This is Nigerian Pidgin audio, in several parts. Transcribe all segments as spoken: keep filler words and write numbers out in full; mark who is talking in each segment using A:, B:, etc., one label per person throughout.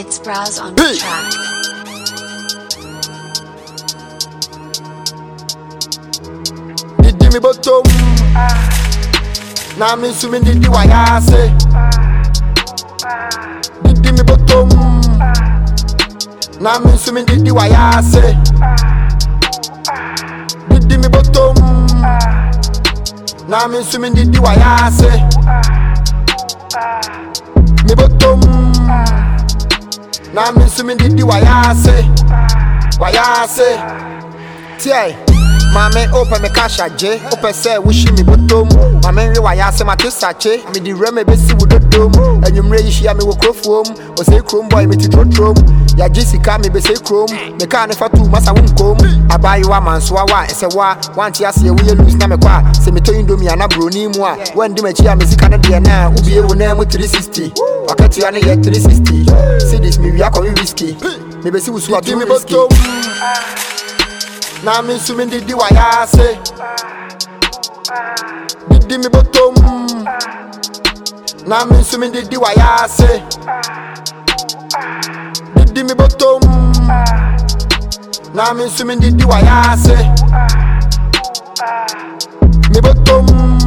A: It's Browse on the track.
B: Didi mi bottom, na mi sumi didi wa ya se. Didi mi bottom, na mi sumi didi wa ya se. Didi mi bottom, na mi sumi didi wa ya se. Mi bottom, na mi sumi didi wa ya se. Wa ya se. Tiai. Mame open me cash aje, open say wish me bottom. Mame we wa ya se ma to sache, me di reme be si wododom. Enyumre yi hia me wo krofom, o say krom boy me ti trotrom. Ya jisika me be say krom, me ka ne fatu masa wonkom. Abayi wa manso wa ese wa, wanti ase we ye lose na me kwa. Se me to indomie ana broni mu a, wendi me chi a me sika ne de na, ubie wo na mu three sixty. Wakati ya ne ye three sixty. See this me wi akọ whiskey. Me be si wusu atu me bottom. Na mi sumi didi wa ya se. Didi mi bottom. Na mi sumi didi wa ya se. Didi mi bottom. Na mi sumi didi wa ya se. Mi bottom.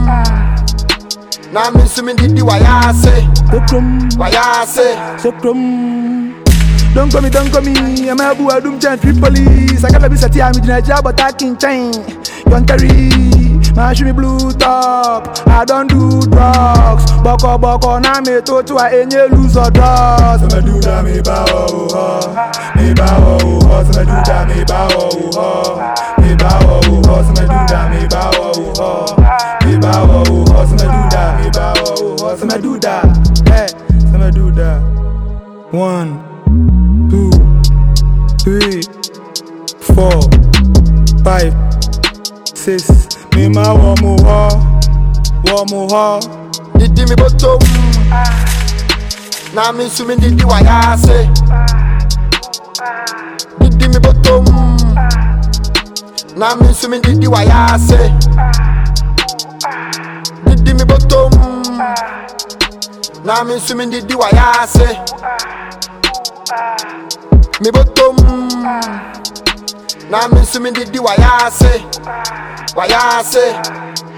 B: Na mi sumi didi wa ya se. Wa ya se.
C: Don't call me, don't call me, I'm a boo, I don't change Tripoli. I gotta be sati, I'm in a job, but I can't change. Don't carry, my shoe me blue top. I don't do drugs. Boko boko na me to to a any loser drugs. So me do that me bow oh oh, me bow oh oh. So me do that me bow oh oh, me bow oh oh. So me do that me bow oh oh, me bow oh oh. So me do that me bow oh oh. So me do that, hey, so me do that. One. Two, three, four, five, six. Me ma wa mu ha, wa mu ha.
B: Didi mi bottom, na mi sumi didi wa ya se. Didi mi bottom, na mi sumi didi wa ya se. Didi mi bottom, na mi sumi didi wa ya se. Mi bottom, na mi sumi didi wa ya se. Wa ya se.